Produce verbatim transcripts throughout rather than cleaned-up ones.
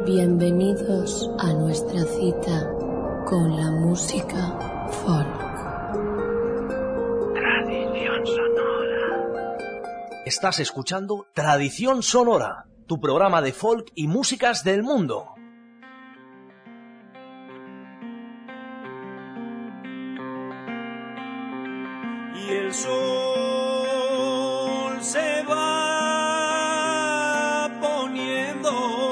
Bienvenidos a nuestra cita con la música folk. Tradición sonora. Estás escuchando Tradición Sonora, tu programa de folk y músicas del mundo. Y el sol se va poniendo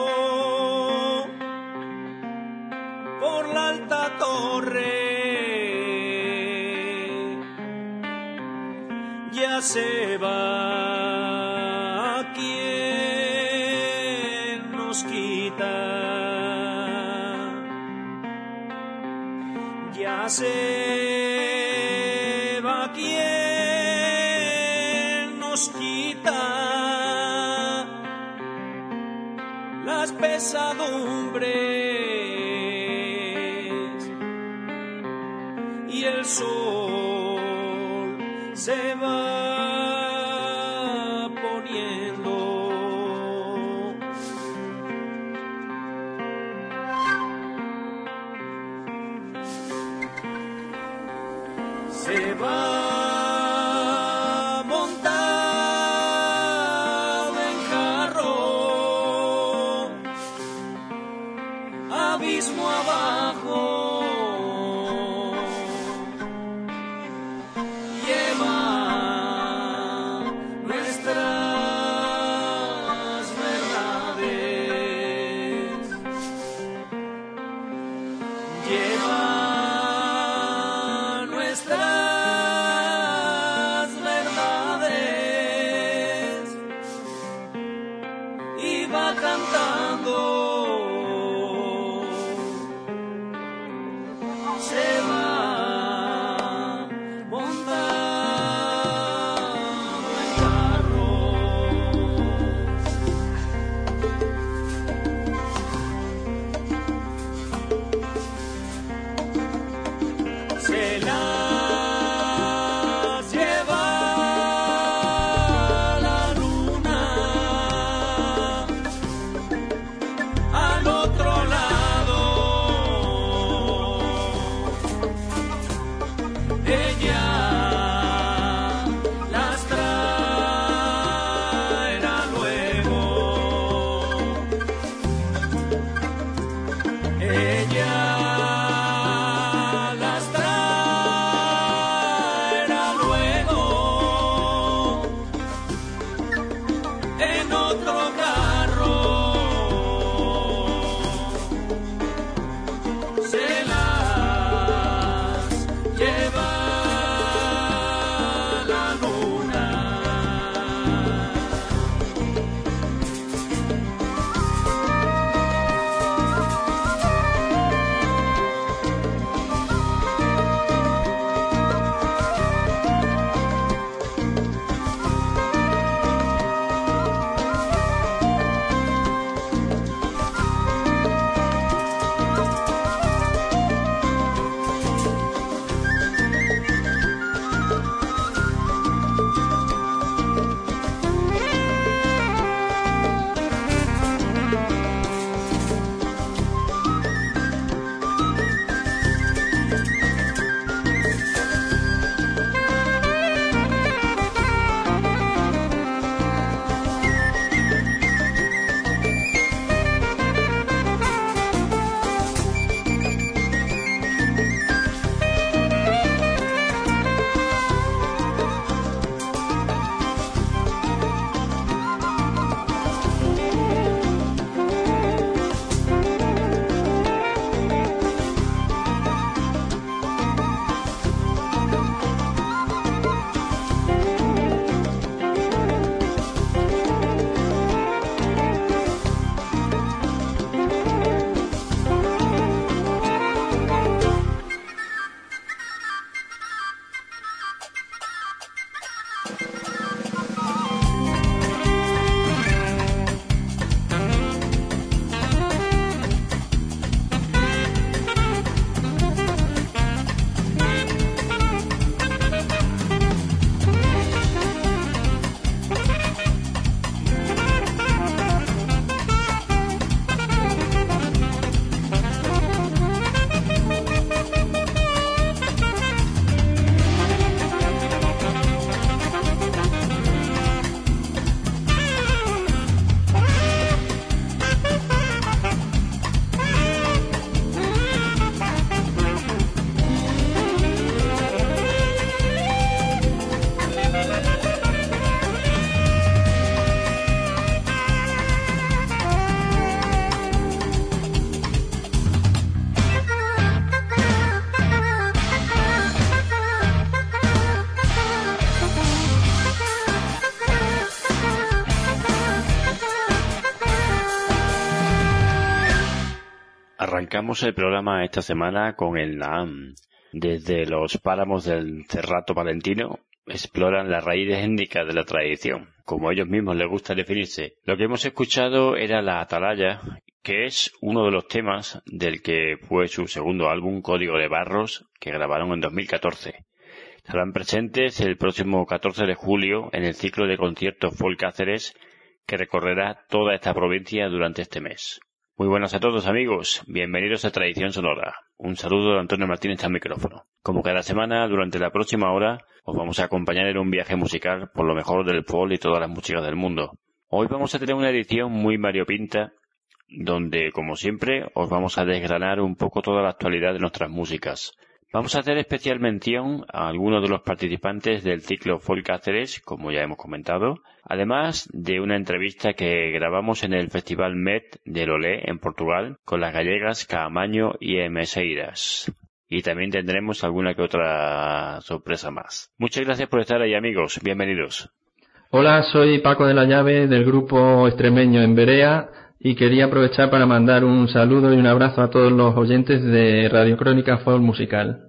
por la alta torre, ya se va quien nos quita, ya se va quien nos quita las pesadumbres, y el sol se va poniendo. Se va montado en carro, abismo abajo, lleva nuestras verdades, lleva nuestras verdades y va cantando. Se va montando en carro. Se las lleva la luna Arrancamos el programa esta semana con el Naam. Desde los páramos del Cerrato Palentino exploran las raíces étnicas de la tradición, como a ellos mismos les gusta definirse. Lo que hemos escuchado era la Atalaya, que es uno de los temas del que fue su segundo álbum, Código de Barros, que grabaron en dos mil catorce. Estarán presentes el próximo catorce de julio en el ciclo de conciertos Folk Cáceres, que recorrerá toda esta provincia durante este mes. Muy buenas a todos, amigos, bienvenidos a Tradición Sonora. Un saludo de Antonio Martínez al micrófono. Como cada semana, durante la próxima hora, os vamos a acompañar en un viaje musical por lo mejor del folk y todas las músicas del mundo. Hoy vamos a tener una edición muy variopinta, donde, como siempre, os vamos a desgranar un poco toda la actualidad de nuestras músicas. Vamos a hacer especial mención a algunos de los participantes del ciclo Folk Cáceres, como ya hemos comentado, además de una entrevista que grabamos en el Festival M E T de Lolé, en Portugal, con las gallegas Caamaño y Emeseiras. Y también tendremos alguna que otra sorpresa más. Muchas gracias por estar ahí, amigos. Bienvenidos. Hola, soy Paco de la Llave del grupo extremeño En Berea y quería aprovechar para mandar un saludo y un abrazo a todos los oyentes de Radio Crónica Folk Musical.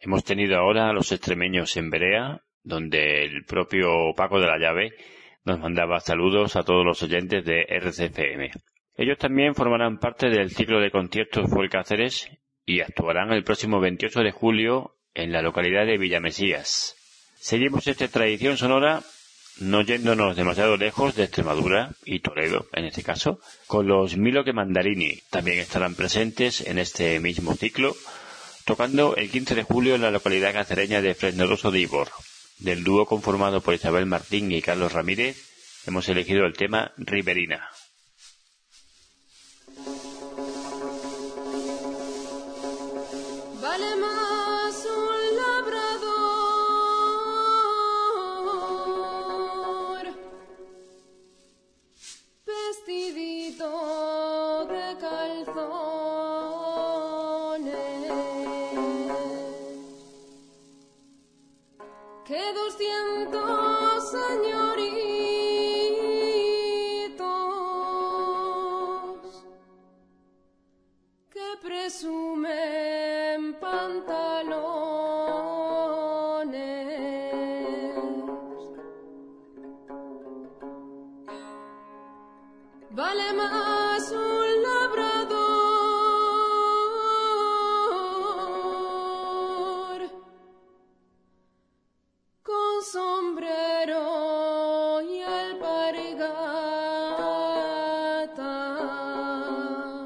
Hemos tenido ahora a los extremeños en Berea, donde el propio Paco de la Llave nos mandaba saludos a todos los oyentes de R C F M. Ellos también formarán parte del ciclo de conciertos Folk Cáceres y actuarán el próximo veintiocho de julio en la localidad de Villamesías. Seguimos esta tradición sonora, no yéndonos demasiado lejos de Extremadura y Toledo, en este caso, con los Milo que Mandarini. También estarán presentes en este mismo ciclo, tocando el quince de julio en la localidad cacereña de Fresnoroso de Ibor. Del dúo conformado por Isabel Martín y Carlos Ramírez, hemos elegido el tema Riverina. Vale más un labrador vestidito de calzones que doscientos señoritos que presumen pantalones. Vale más un labrador con sombrero y alpargata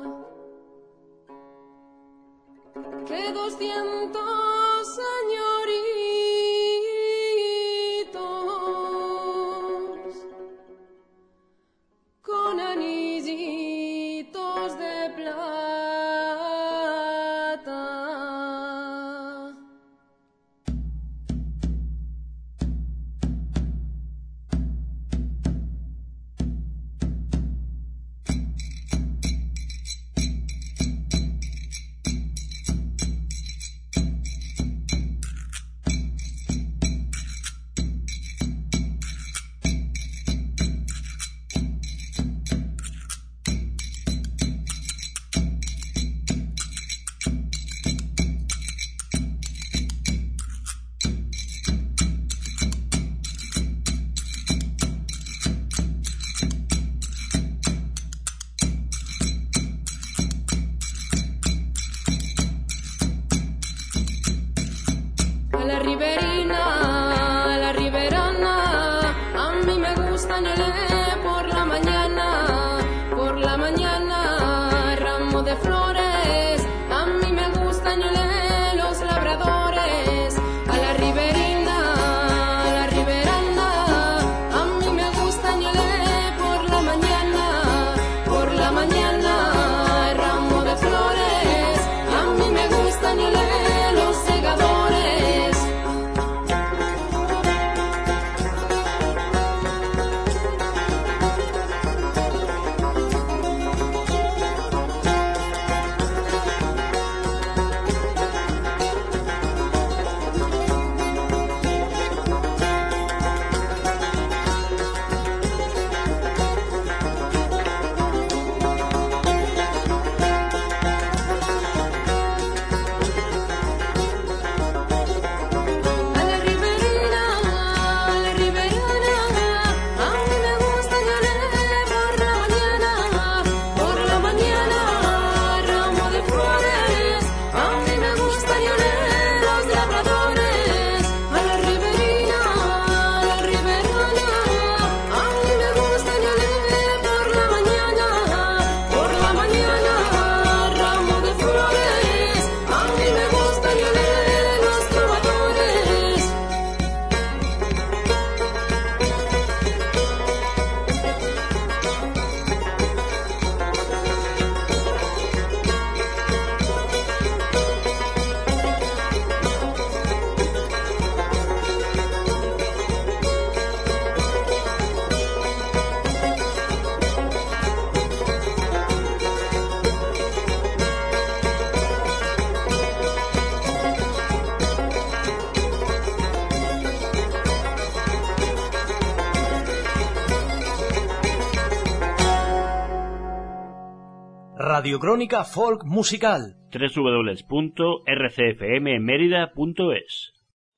que doscientos señoritos con anillitos de plata. La riverina, la riverana, a mí me gusta ñolé por la mañana, por la mañana, ramo de flores, a mí me gusta ñolé los labradores. A la riverina, la riverana, a mí me gusta ñolé por la mañana, por la mañana, ramo de flores, a mí me gusta ñolé los segadores. Radiocrónica Folk Musical, doble u doble u doble u punto r c f m mérida punto es.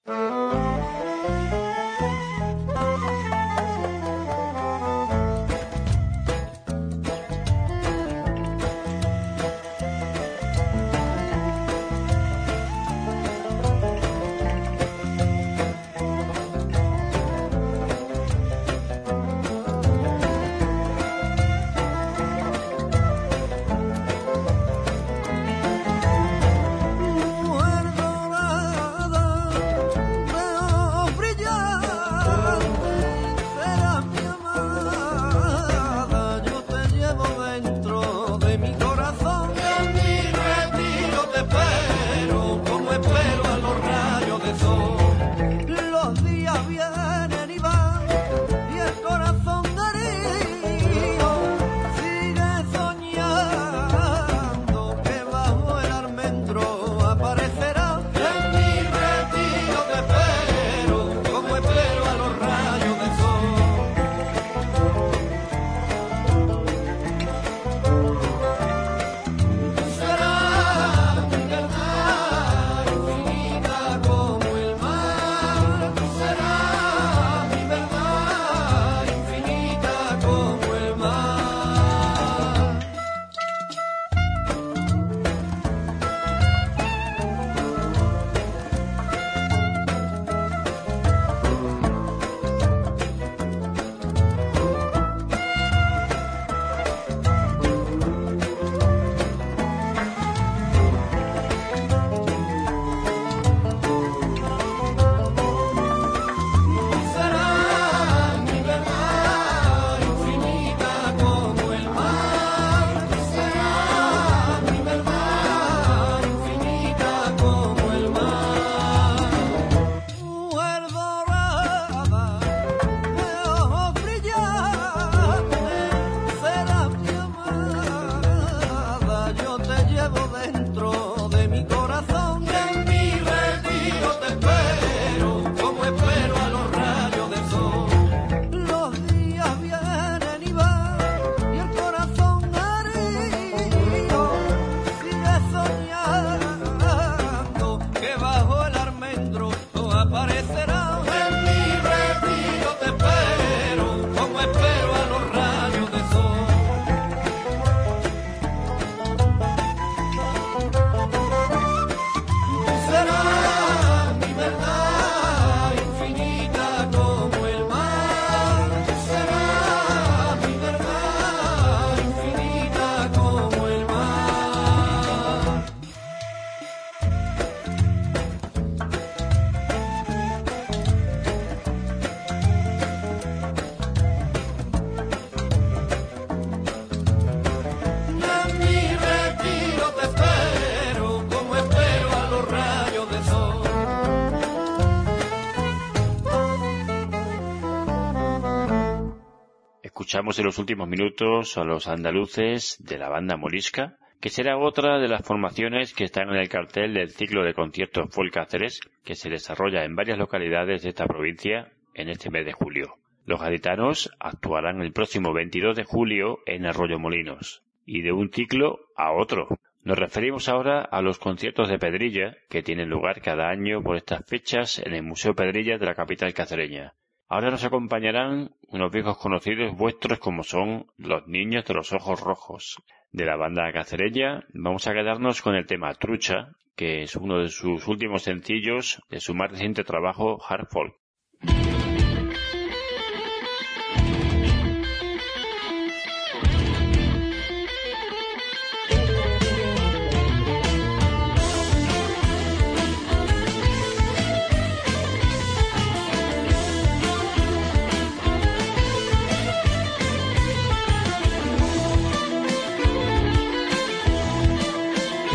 Escuchamos en los últimos minutos a los andaluces de la banda Morisca, que será otra de las formaciones que están en el cartel del ciclo de conciertos Folk Cáceres, que se desarrolla en varias localidades de esta provincia en este mes de julio. Los gaditanos actuarán el próximo veintidós de julio en Arroyomolinos, y de un ciclo a otro. Nos referimos ahora a los conciertos de Pedrilla, que tienen lugar cada año por estas fechas en el Museo Pedrilla de la capital cacereña. Ahora nos acompañarán unos viejos conocidos vuestros como son Los Niños de los Ojos Rojos. De la banda cacereña vamos a quedarnos con el tema Trucha, que es uno de sus últimos sencillos de su más reciente trabajo Hard Folk.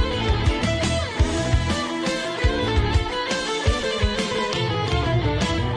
Thank you.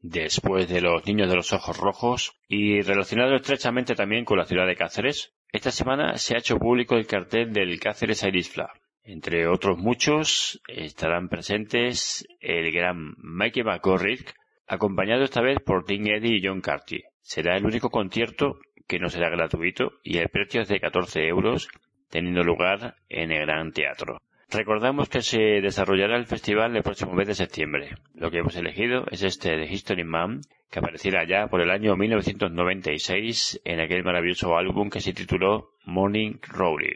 después de Los niños de los ojos rojos, y relacionado estrechamente también con la ciudad de Cáceres, esta semana se ha hecho público el cartel del Cáceres Irish Flag. Entre otros muchos estarán presentes el gran Mikey McGorrick, acompañado esta vez por Tim Eddy y John Carty. Será el único concierto que no será gratuito y el precio es de catorce euros, teniendo lugar en el Gran Teatro. Recordamos que se desarrollará el festival el próximo mes de septiembre. Lo que hemos elegido es este de History Man, que apareciera ya por el año mil novecientos noventa y seis en aquel maravilloso álbum que se tituló Morning Glory.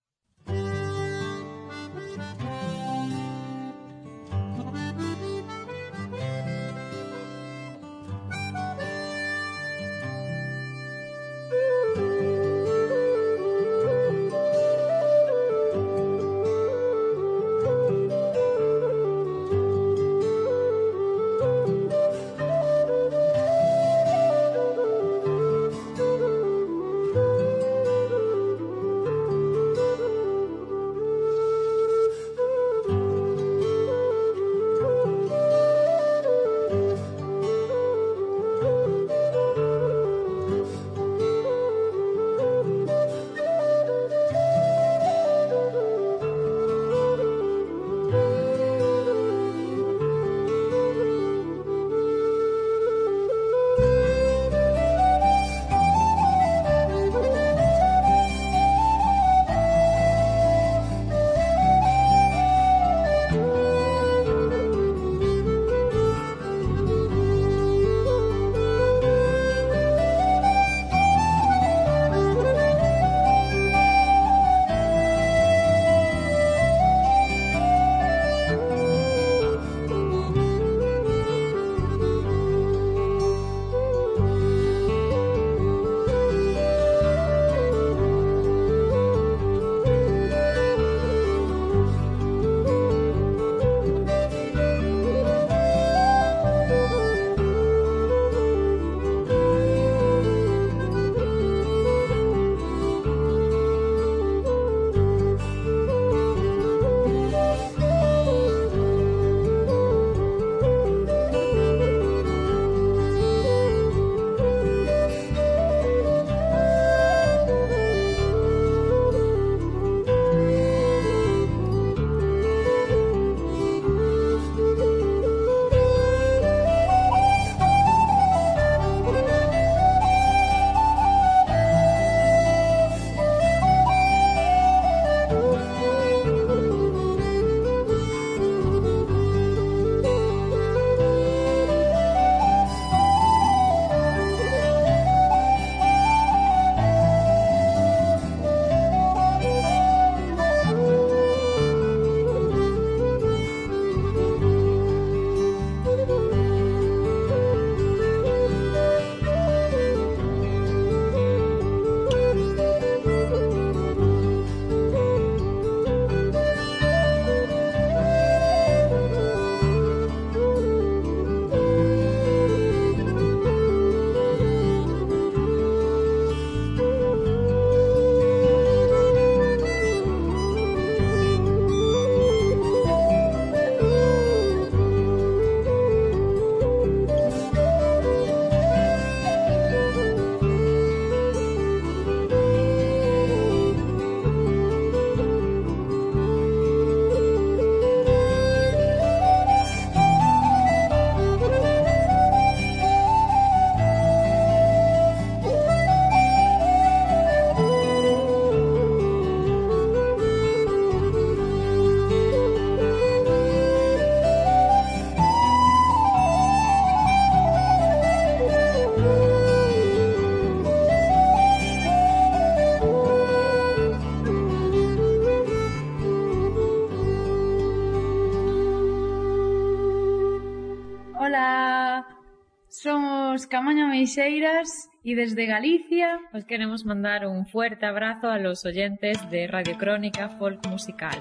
Somos Camaño Meixeiras y desde Galicia os queremos mandar un fuerte abrazo a los oyentes de Radio Crónica Folk Musical.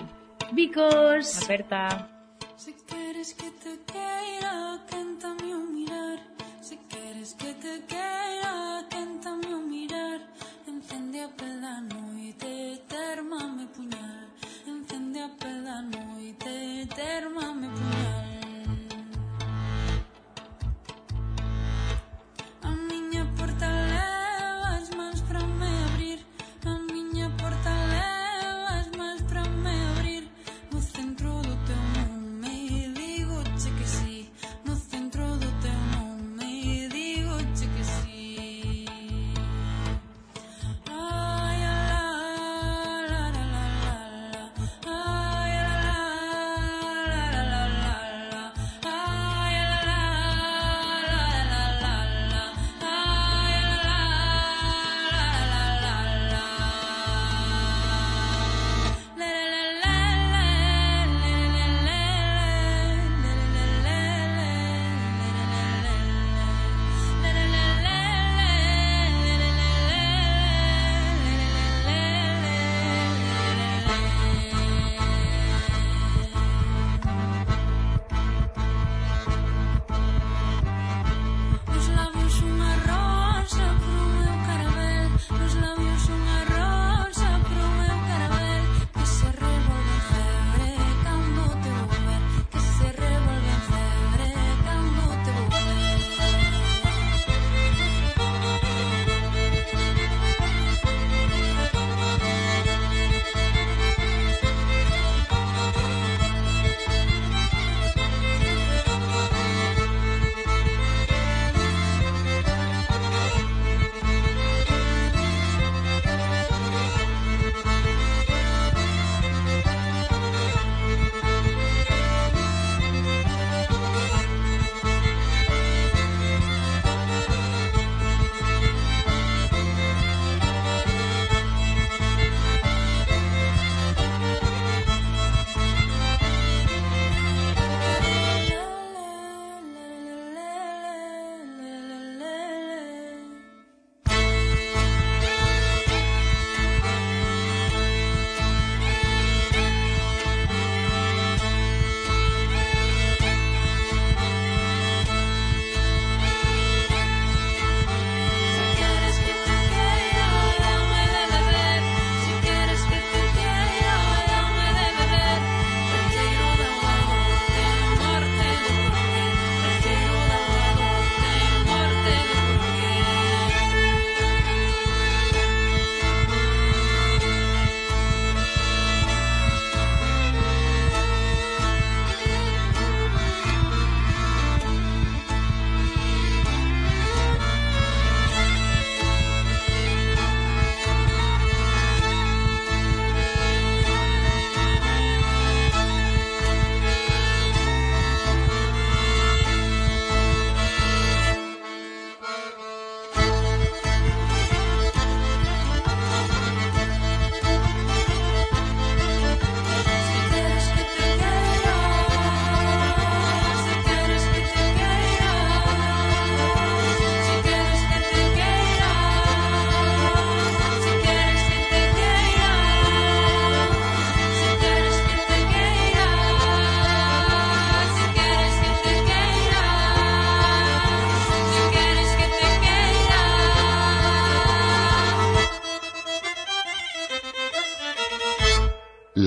Bicos. Aperta. Si quieres que te queira, quéntame un mirar. Si quieres que te queira, quéntame un mirar. Encende a pela noite, termame puñal. Encende a pela noite, termame puñal.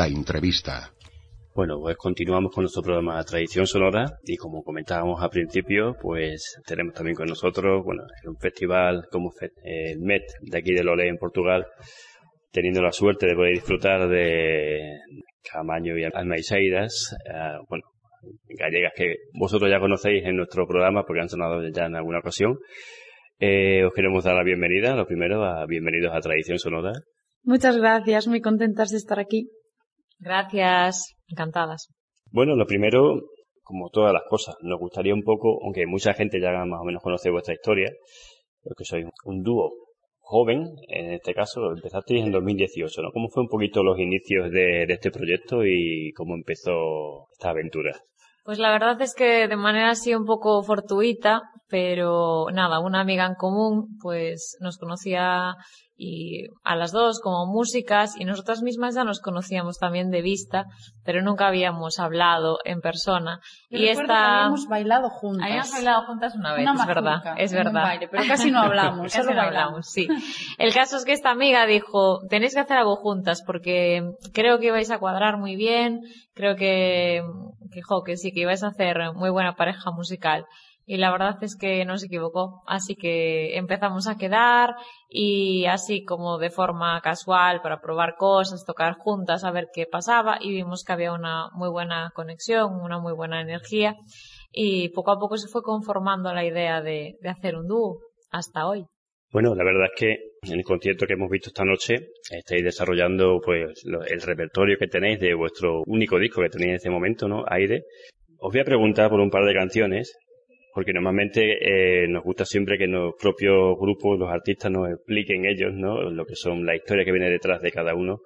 la entrevista. Bueno, pues continuamos con nuestro programa Tradición Sonora y como comentábamos al principio, pues tenemos también con nosotros, bueno, un festival como el M E T de aquí de Lolé en Portugal, teniendo la suerte de poder disfrutar de Caamaño y Almaiseiras, eh, bueno, gallegas que vosotros ya conocéis en nuestro programa porque han sonado ya en alguna ocasión. Eh, os queremos dar la bienvenida, lo primero, a bienvenidos a Tradición Sonora. Muchas gracias, muy contentas de estar aquí. Gracias, encantadas. Bueno, lo primero, como todas las cosas, nos gustaría un poco, aunque mucha gente ya más o menos conoce vuestra historia, porque sois un dúo joven, en este caso, empezasteis en dos mil dieciocho, ¿no? ¿Cómo fue un poquito los inicios de, de este proyecto y cómo empezó esta aventura? Pues la verdad es que de manera así un poco fortuita, pero nada, una amiga en común pues nos conocía y a las dos como músicas y nosotras mismas ya nos conocíamos también de vista, pero nunca habíamos hablado en persona. Yo y esta habíamos bailado juntas. Habíamos bailado juntas una vez, una es verdad, es verdad. Un baile, pero casi no hablamos, casi solo no bailamos. hablamos, sí. El caso es que esta amiga dijo, tenéis que hacer algo juntas porque creo que vais a cuadrar muy bien, creo que que, jo, que sí, que ibais a hacer muy buena pareja musical. Y la verdad es que no se equivocó, así que empezamos a quedar y así como de forma casual para probar cosas, tocar juntas, a ver qué pasaba y vimos que había una muy buena conexión, una muy buena energía y poco a poco se fue conformando la idea de, de hacer un dúo hasta hoy. Bueno, la verdad es que en el concierto que hemos visto esta noche estáis desarrollando pues lo, el repertorio que tenéis de vuestro único disco que tenéis en este momento, ¿no? Aire. Os voy a preguntar por un par de canciones. Porque normalmente eh, nos gusta siempre que los propios grupos, los artistas nos expliquen ellos, ¿no? Lo que son la historia que viene detrás de cada uno.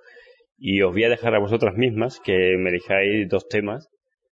Y os voy a dejar a vosotras mismas que me elijáis dos temas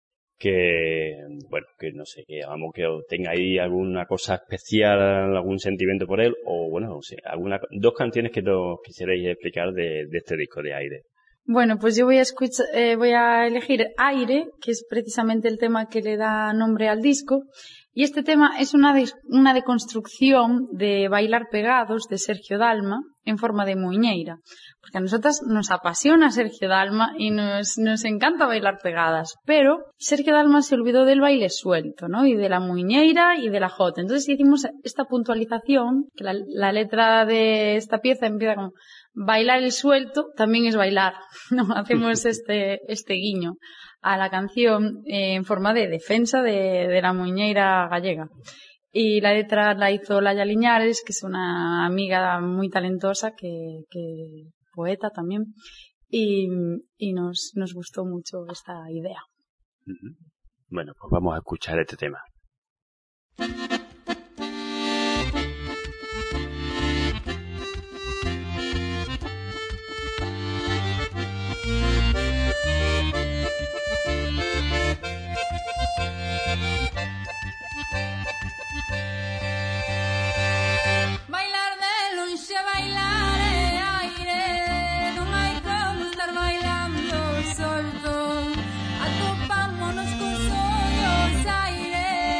que, bueno, que no sé, que vamos, que tengáis alguna cosa especial, algún sentimiento por él, o bueno, no sé, alguna, dos canciones que nos quisierais explicar de, de este disco de Aire. Bueno, pues yo voy a escuchar, eh, voy a elegir Aire, que es precisamente el tema que le da nombre al disco. Y este tema es una, de, una deconstrucción de Bailar Pegados de Sergio Dalma en forma de muiñeira. Porque a nosotras nos apasiona Sergio Dalma y nos, nos encanta bailar pegadas. Pero Sergio Dalma se olvidó del baile suelto, ¿no? Y de la muiñeira y de la jota. Entonces hicimos esta puntualización, que la, la letra de esta pieza empieza como bailar el suelto también es bailar, ¿no? Hacemos este, este guiño a la canción eh, en forma de defensa de, de la muiñeira gallega. Y la letra la hizo Laia Liñares, que es una amiga muy talentosa, que, que poeta también, y, y nos, nos gustó mucho esta idea. Bueno, pues vamos a escuchar este tema. Atopámonos cos ollos, aire.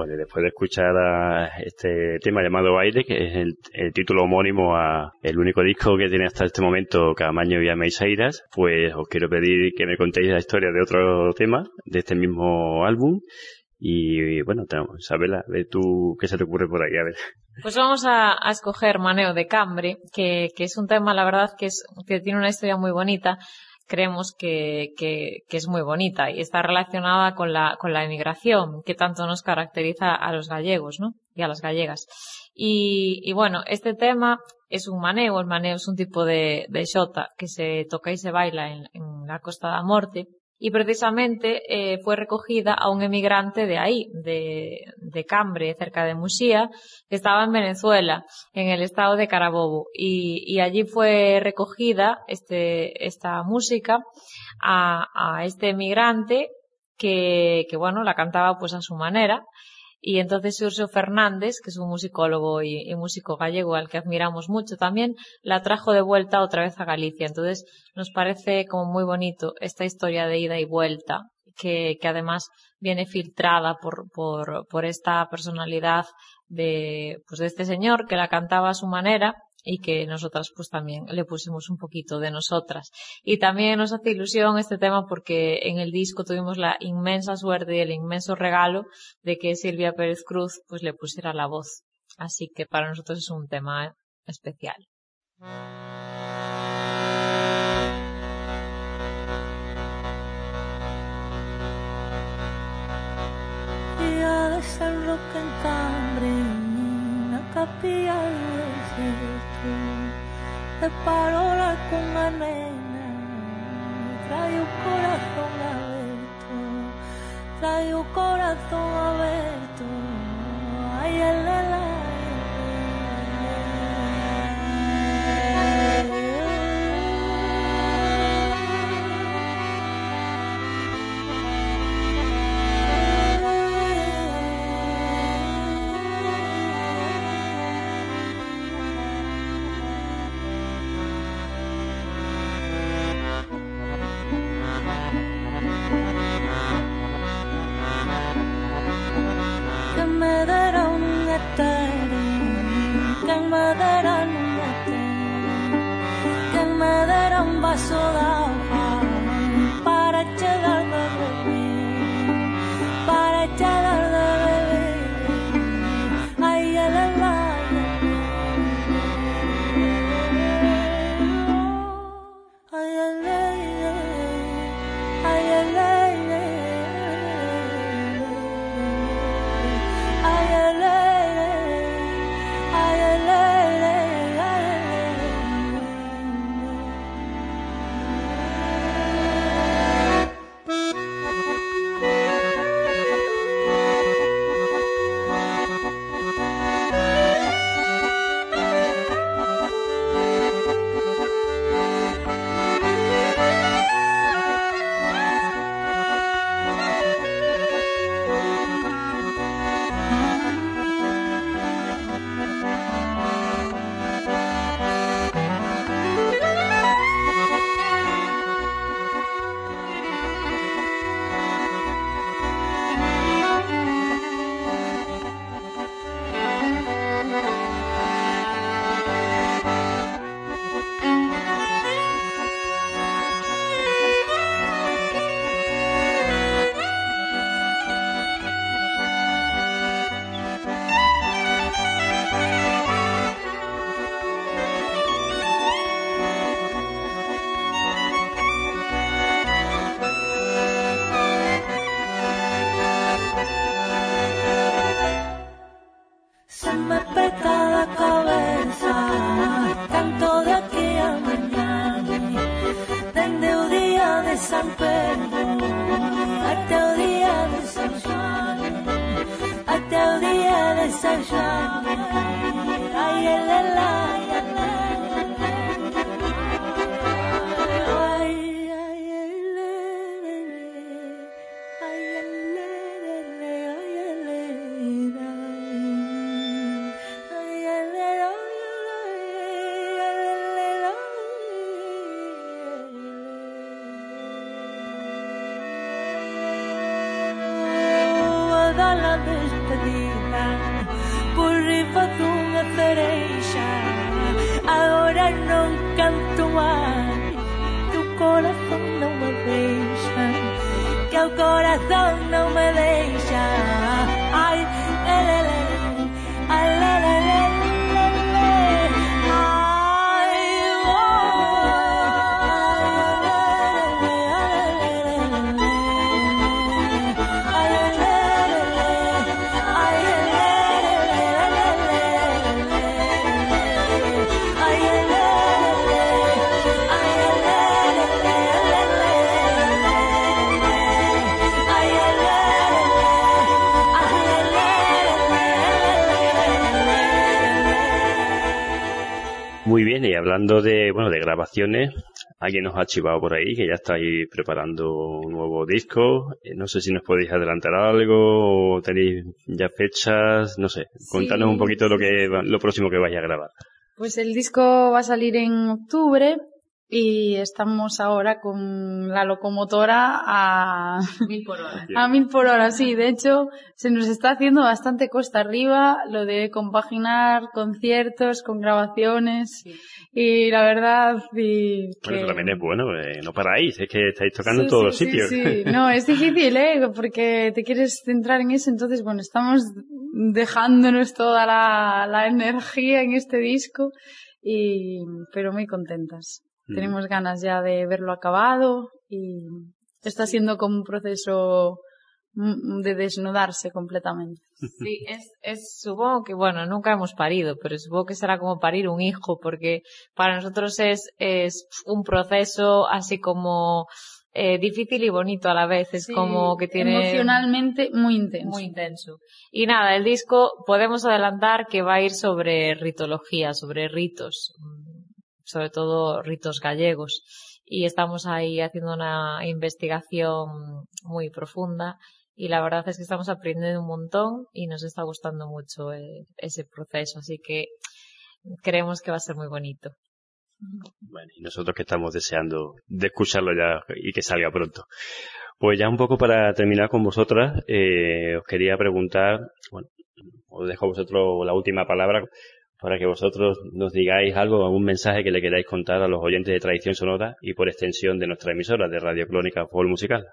Bueno, después de escuchar a este tema llamado Aire, que es el, el título homónimo a el único disco que tiene hasta este momento Caamaño y Ameixeiras, pues os quiero pedir que me contéis la historia de otro tema de este mismo álbum. Y, y bueno, Isabela, ve tú qué se te ocurre por ahí, a ver. Pues vamos a, a escoger Maneo de Cambre, que, que es un tema, la verdad, que, es, que tiene una historia muy bonita. Creemos que, que, que es muy bonita y está relacionada con la, con la emigración que tanto nos caracteriza a los gallegos, ¿no? Y a las gallegas. Y, y bueno, este tema es un maneo. El maneo es un tipo de, de xota que se toca y se baila en, en la Costa da Morte. Y precisamente eh, fue recogida a un emigrante de ahí, de, de Cambre, cerca de Muxía, que estaba en Venezuela, en el estado de Carabobo. Y, y allí fue recogida este, esta música a, a este emigrante que, que, bueno, la cantaba pues a su manera. Y entonces Xurxo Fernández, que es un musicólogo y, y músico gallego al que admiramos mucho también, la trajo de vuelta otra vez a Galicia. Entonces nos parece como muy bonito esta historia de ida y vuelta, que, que además viene filtrada por, por, por esta personalidad de, pues de este señor que la cantaba a su manera y que nosotras pues también le pusimos un poquito de nosotras. Y también nos hace ilusión este tema porque en el disco tuvimos la inmensa suerte y el inmenso regalo de que Silvia Pérez Cruz pues le pusiera la voz. Así que para nosotros es un tema especial. Día de San Roque en Cambre, una capilla del desierto, de parola con una nena, trae un corazón abierto, trae un corazón abierto, ay, el de la vaso de agua para echar de beber, para echar de beber, ay, el ay, el ay, el dar la despedida por riba dunha cereixa. Agora non canto máis, que o corazón non me deixa, que o corazón non me deixa. Ai, lelele, ai, lelele. Muy bien, y hablando de, bueno, de grabaciones, alguien nos ha chivado por ahí que ya estáis preparando un nuevo disco. No sé si nos podéis adelantar algo o tenéis ya fechas, no sé. Contanos Sí, un poquito lo sí, que va- lo próximo que vais a grabar. Pues el disco va a salir en octubre y estamos ahora con la locomotora a Mil por hora. a mil por hora, sí. De hecho, se nos está haciendo bastante cuesta arriba lo de compaginar conciertos con grabaciones. Sí. Y la verdad, y que... Bueno, eso también es bueno, eh, no paráis, es que estáis tocando Sí, en todos los sí, sitios. Sí, sí. No, es difícil, ¿eh? Porque te quieres centrar en eso. Entonces, bueno, estamos dejándonos toda la, la energía en este disco, y pero muy contentas. Mm. Tenemos ganas ya de verlo acabado y está siendo como un proceso mm, de desnudarse completamente. Sí, es, es, supongo que, bueno, nunca hemos parido, pero supongo que será como parir un hijo, porque para nosotros es, es un proceso así como eh, difícil y bonito a la vez. Es Sí, como que tiene... emocionalmente muy intenso. Muy intenso. Y nada, el disco podemos adelantar que va a ir sobre ritología, sobre ritos, sobre todo ritos gallegos. Y estamos ahí haciendo una investigación muy profunda. Y la verdad es que estamos aprendiendo un montón y nos está gustando mucho eh, ese proceso. Así que creemos que va a ser muy bonito. Bueno, y nosotros que estamos deseando de escucharlo ya y que salga pronto. Pues ya un poco para terminar con vosotras, eh, os quería preguntar, bueno, os dejo a vosotros la última palabra para que vosotros nos digáis algo, algún mensaje que le queráis contar a los oyentes de Tradición Sonora y por extensión de nuestra emisora de Radio Crónica Folk Musical.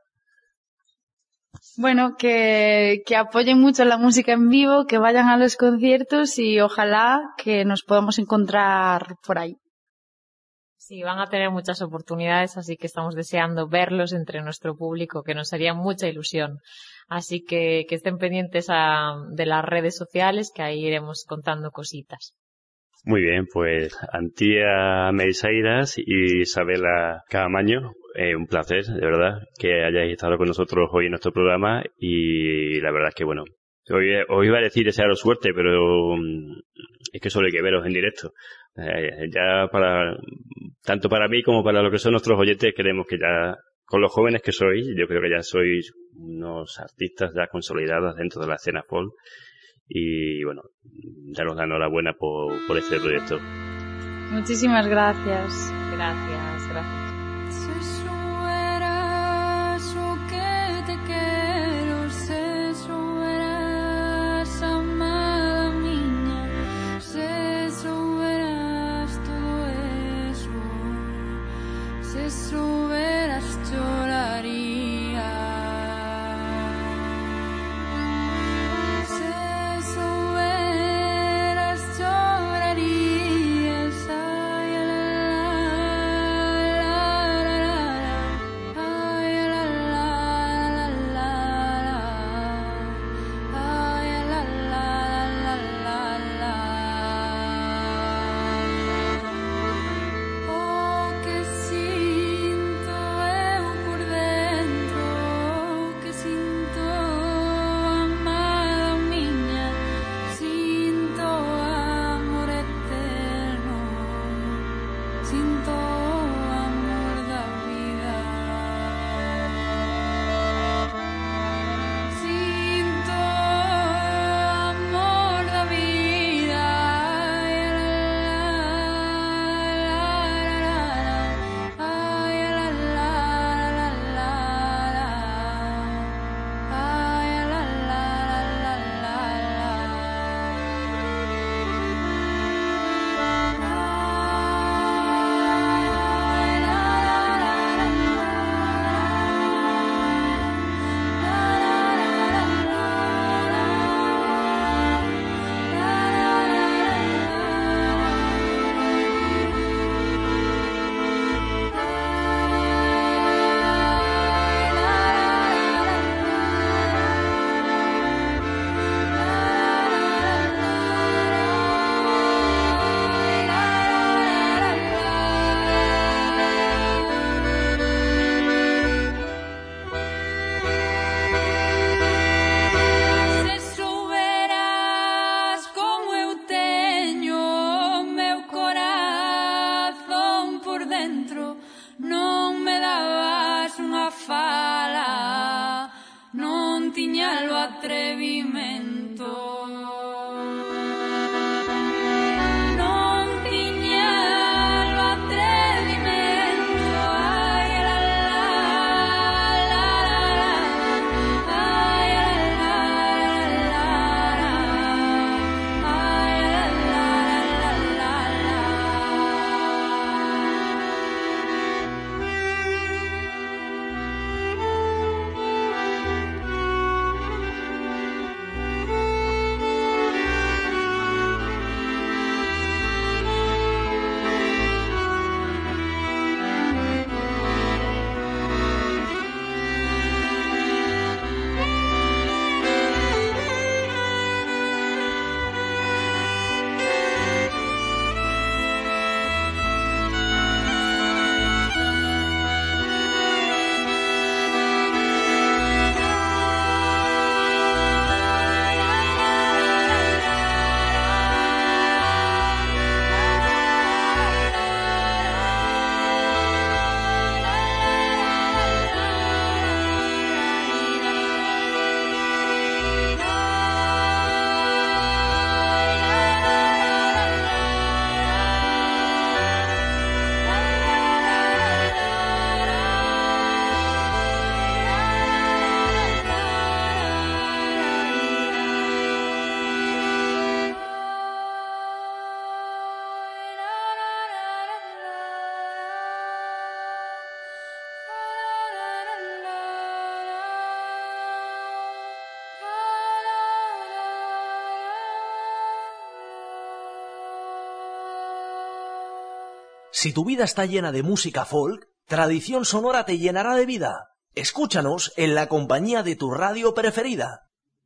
Bueno, que, que apoyen mucho la música en vivo, que vayan a los conciertos y ojalá que nos podamos encontrar por ahí. Sí, van a tener muchas oportunidades, así que estamos deseando verlos entre nuestro público, que nos haría mucha ilusión. Así que, que estén pendientes a, de las redes sociales, que ahí iremos contando cositas. Muy bien, pues Antía Meiseiras y Isabela Caamaño, eh, un placer, de verdad, que hayáis estado con nosotros hoy en nuestro programa y la verdad es que, bueno, hoy, os iba a decir desearos suerte, pero um, es que solo hay que veros en directo. Eh, ya para, tanto para mí como para lo que son nuestros oyentes, creemos que ya, con los jóvenes que sois, yo creo que ya sois unos artistas ya consolidados dentro de la escena folk. Y bueno, daros la enhorabuena por, por este proyecto. Muchísimas gracias. Gracias, gracias. Si supieras lo que te quiero, si supieras, amada mía, si supieras todo eso, si supieras lloraría. La tiña o atrevimento. Si tu vida está llena de música folk, Tradición Sonora te llenará de vida. Escúchanos en la compañía de tu radio preferida.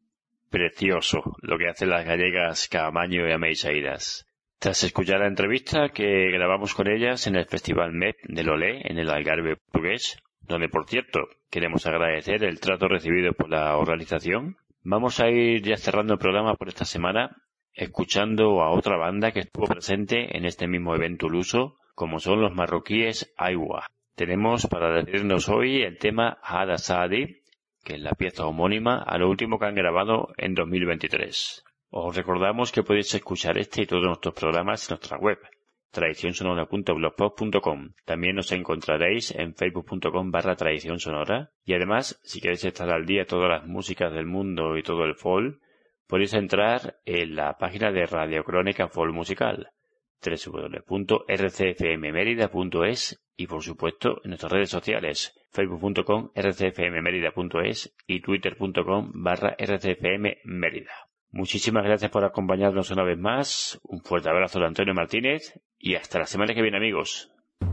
Precioso lo que hacen las gallegas Caamaño y Ameixeiras. Tras escuchar la entrevista que grabamos con ellas en el Festival M E P de Lolé, en el Algarve portugués, donde, por cierto, queremos agradecer el trato recibido por la organización, vamos a ir ya cerrando el programa por esta semana, escuchando a otra banda que estuvo presente en este mismo evento luso, como son los marroquíes Aiwa. Tenemos para decirnos hoy el tema Hada Saadi, que es la pieza homónima a lo último que han grabado en dos mil veintitrés. Os recordamos que podéis escuchar este y todos nuestros programas en nuestra web, tradición sonora punto blogspot punto com. También nos encontraréis en facebook punto com barra tradición sonora. Y además, si queréis estar al día de todas las músicas del mundo y todo el folk, podéis entrar en la página de Radio Crónica Folk Musical, doble u doble u doble u punto r c f m merida punto es, y por supuesto en nuestras redes sociales, facebook punto com r c f m merida punto es y twitter punto com barra r c f m merida. Muchísimas gracias por acompañarnos una vez más, un fuerte abrazo de Antonio Martínez y hasta la semana que viene, amigos.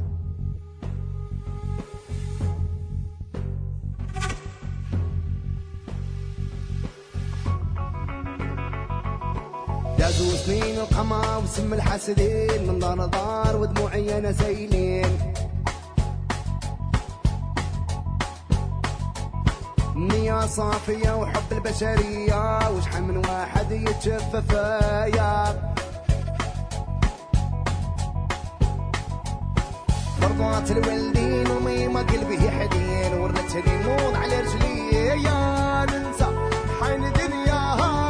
جازوا سنين القمع وسم الحاسدين من دار دار ودموعي انا سايلين نية صافية وحب البشرية وشحال من واحد يتشفى فيا برضات الوالدين وميمة قلبي حدين ورثني نوض على رجلي يا ننسى حين دنياها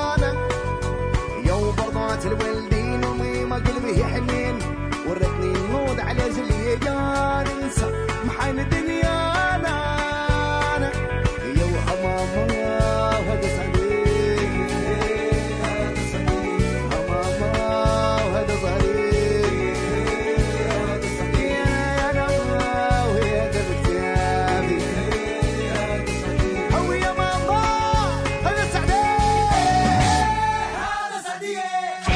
الوالدين وميمة قلبي حنين ورتني النود على جلي يا ننسى محن الدنيا انا انا يا وحماما وهذا صديق هذا صديق حماما وهذا صديق هذا صديق يا نما وهذا بكتابي هذا صديق هو يا ماما هذا صديق هذا صديق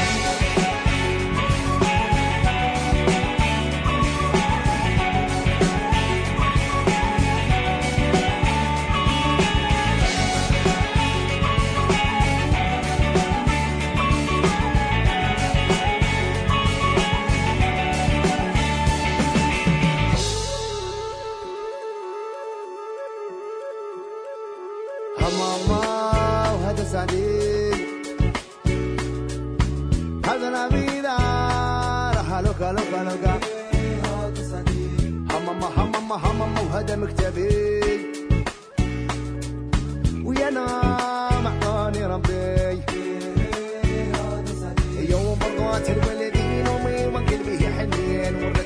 هذا la vida راح لوكا لوكا لوكا همما همما همما وهذا مكتبي ويا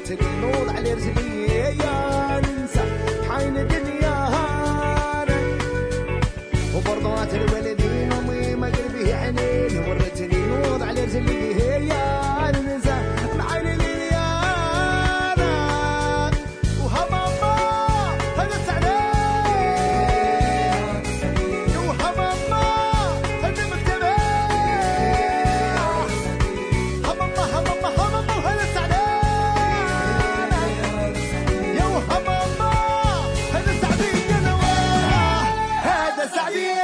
ورتلي نوض على رجلي يا ننسى حين دنيانا وبرضات الوالدين امي ما قلبي عينين ورتلي نوض على رجلي يا ننسى معاني ليانا وهماما هذا سعدان وهماما هذا مكتبه هماما هماما هماما وهذا سعدان يا وهماما هذا سعدين يا نواه هذا سعدين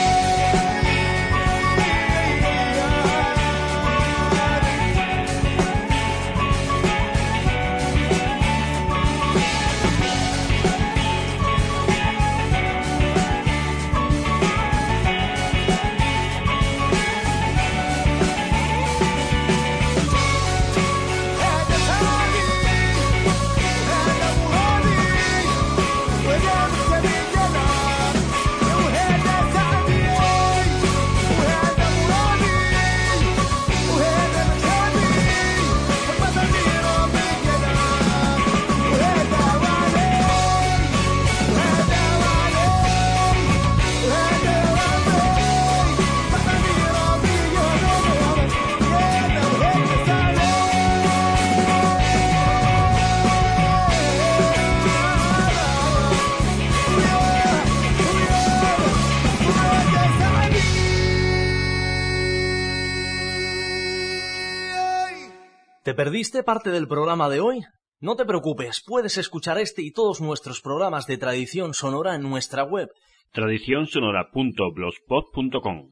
¿Te perdiste parte del programa de hoy? No te preocupes, puedes escuchar este y todos nuestros programas de tradición sonora en nuestra web tradición sonora punto blogspot punto com.